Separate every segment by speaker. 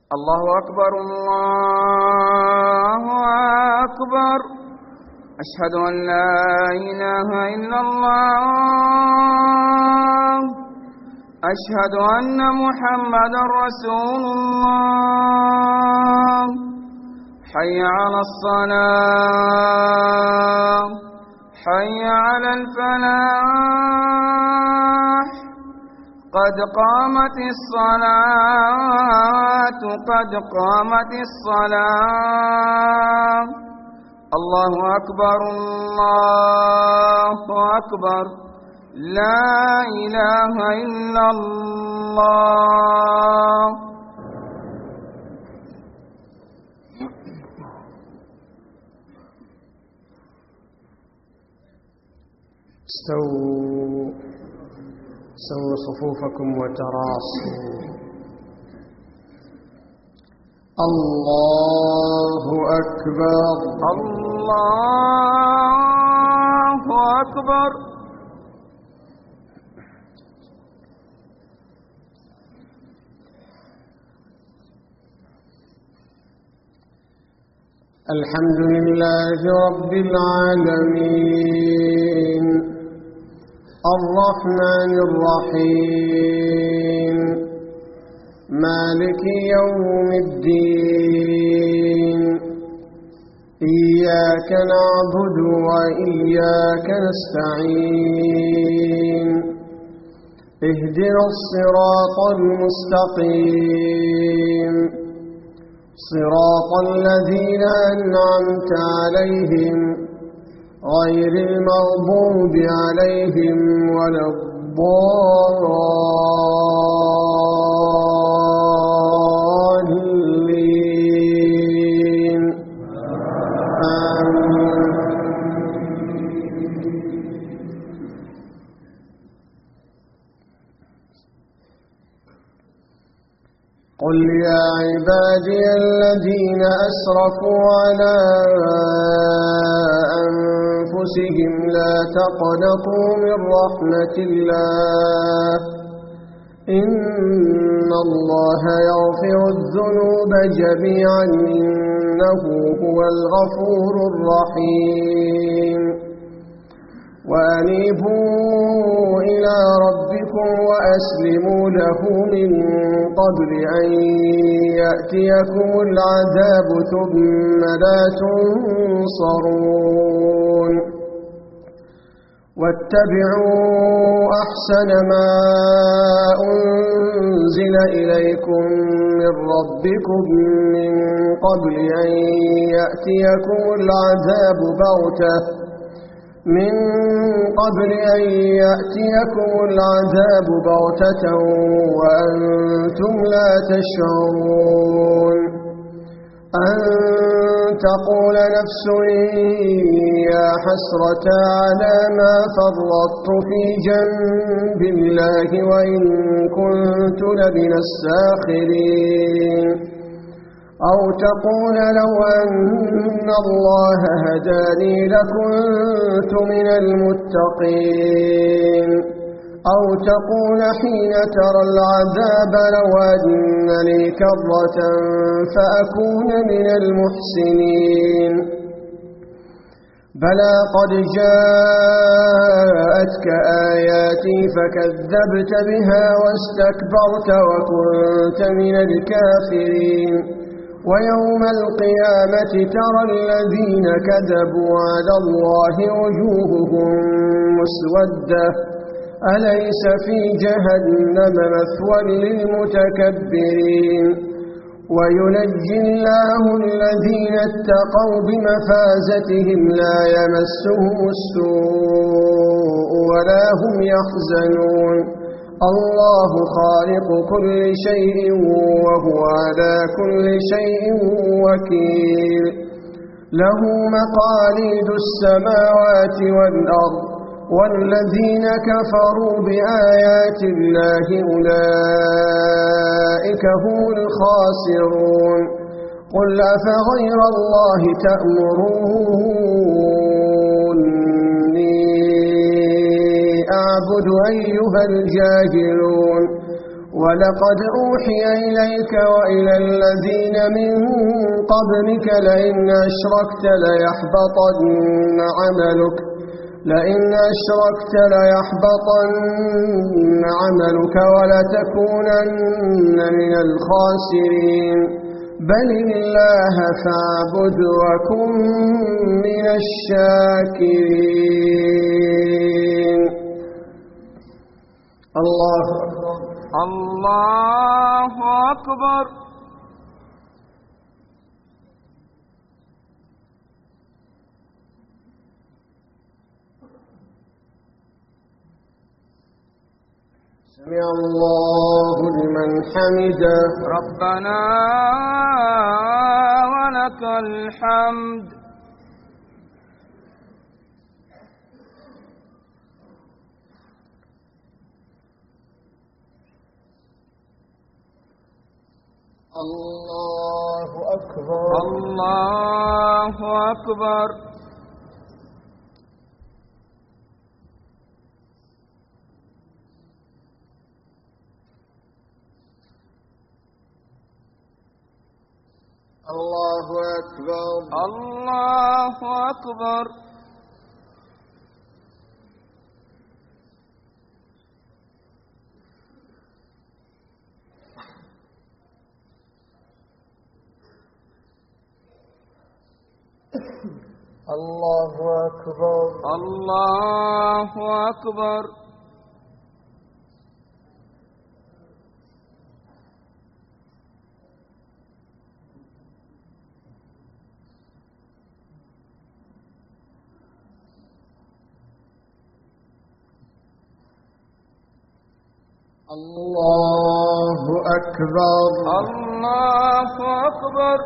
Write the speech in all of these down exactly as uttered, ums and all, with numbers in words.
Speaker 1: الله أكبر الله أكبر أشهد أن لا إله إلا الله أشهد أن محمدا رسول الله حي على الصلاة حي على الفلاح قد قامت الصلاة قد قامت الصلاة الله أكبر الله أكبر لا إله إلا الله.
Speaker 2: استووا سووا صفوفكم وتراصوا. الله أكبر
Speaker 1: الله أكبر.
Speaker 2: الحمد لله رب العالمين الرحمن الرحيم مالك يوم الدين إياك نعبد وإياك نستعين اهدنا الصراط المستقيم صراط الذين أنعمت عليهم غير المغضوب عليهم ولا الضالين آمين. قل يا عبادي الذين أسرفوا على أنفسهم لا تقنطوا من رحمة الله إن الله يغفر الذنوب جميعا إنه هو الغفور الرحيم وأنيبوا إلى ربكم وأسلموا له من قبل أن يأتيكم العذاب ثم لا تنصرون واتبعوا أحسن ما أنزل إليكم من ربكم من قبل أن يأتيكم العذاب بغتة من قبل أن يأتيكم العذاب بغتة وأنتم لا تشعرون أن تقول نفس يا حسرة على ما فرطت في جنب الله وإن كنت لمن الساخرين أو تقول لو أن الله هداني لكنت من المتقين أو تقول حين ترى العذاب لو أن لي كرة فأكون من المحسنين بلى قد جاءتك آياتي فكذبت بها واستكبرت وكنت من الكافرين ويوم القيامة ترى الذين كذبوا على الله وجوههم مسودة أليس في جهنم مثوى للمتكبرين وينجي الله الذين اتقوا بمفازتهم لا يمسهم السوء ولا هم يحزنون الله خالق كل شيء وهو على كل شيء وكيل له مقاليد السماوات والأرض والذين كفروا بآيات الله أولئك هم الخاسرون قل أفغير الله تأمروني أعبد أيها الجاهلون ولقد أوحي إليك وإلى الذين من قبلك لئن أشركت ليحبطن عملك لئن أشركت ليحبطن عملك ولتكونن من الخاسرين بل الله فاعبد وكن من الشاكرين. الله أكبر.
Speaker 1: الله أكبر.
Speaker 2: سمع الله لمن حمده.
Speaker 1: ربنا ولك الحمد.
Speaker 2: الله أكبر.
Speaker 1: الله أكبر.
Speaker 2: الله أكبر.
Speaker 1: الله أكبر.
Speaker 2: الله أكبر.
Speaker 1: الله أكبر.
Speaker 2: الله أكبر.
Speaker 1: الله أكبر.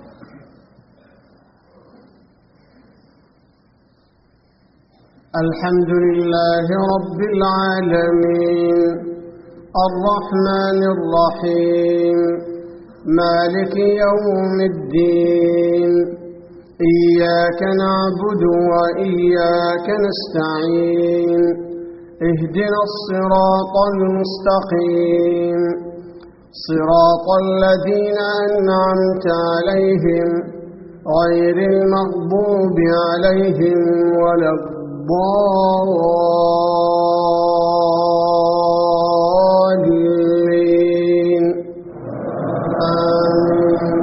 Speaker 2: الحمد لله رب العالمين الرحمن الرحيم مالك يوم الدين إياك نعبد وإياك نستعين اهدنا الصراط المستقيم صراط الذين أنعمت عليهم غير المغضوب عليهم ولا الضالين آمين.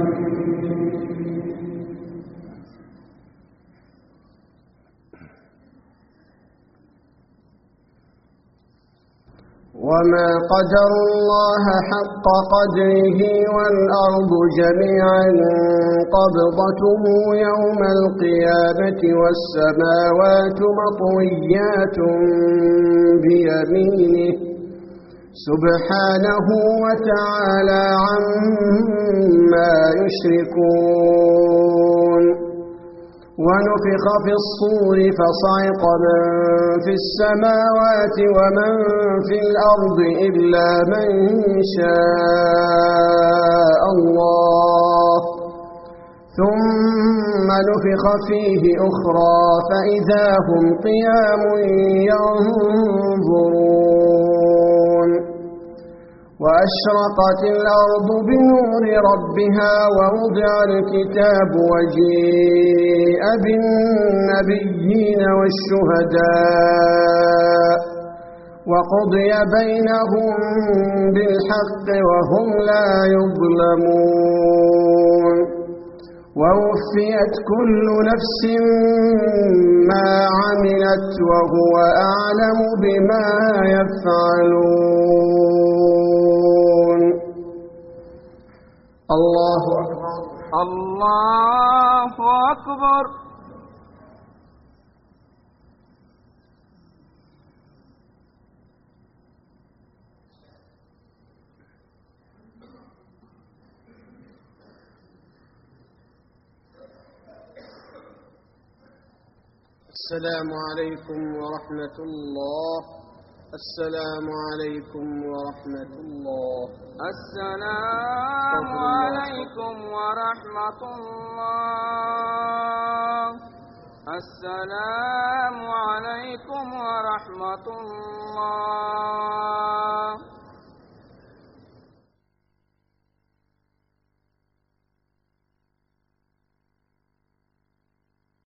Speaker 2: وما قدر الله حق قدره والأرض جميعا قبضته يوم القيامة والسماوات مطويات بيمينه سبحانه وتعالى عما يشركون. ونفخ في الصور فصعق من في السماوات ومن في الأرض إلا من شاء الله ثم نفخ فيه أخرى فإذا هم قيام ينظرون. وأشرقت الأرض بنور ربها ووضع الكتاب وجيء بالنبيين والشهداء وقضي بينهم بالحق وهم لا يظلمون. ووفيت كل نفس ما عملت وهو أعلم بما يفعلون. الله أكبر.
Speaker 1: الله أكبر.
Speaker 2: السلام عليكم ورحمة الله. السلام عليكم ورحمة الله.
Speaker 1: السلام عليكم ورحمة الله. السلام عليكم ورحمة الله.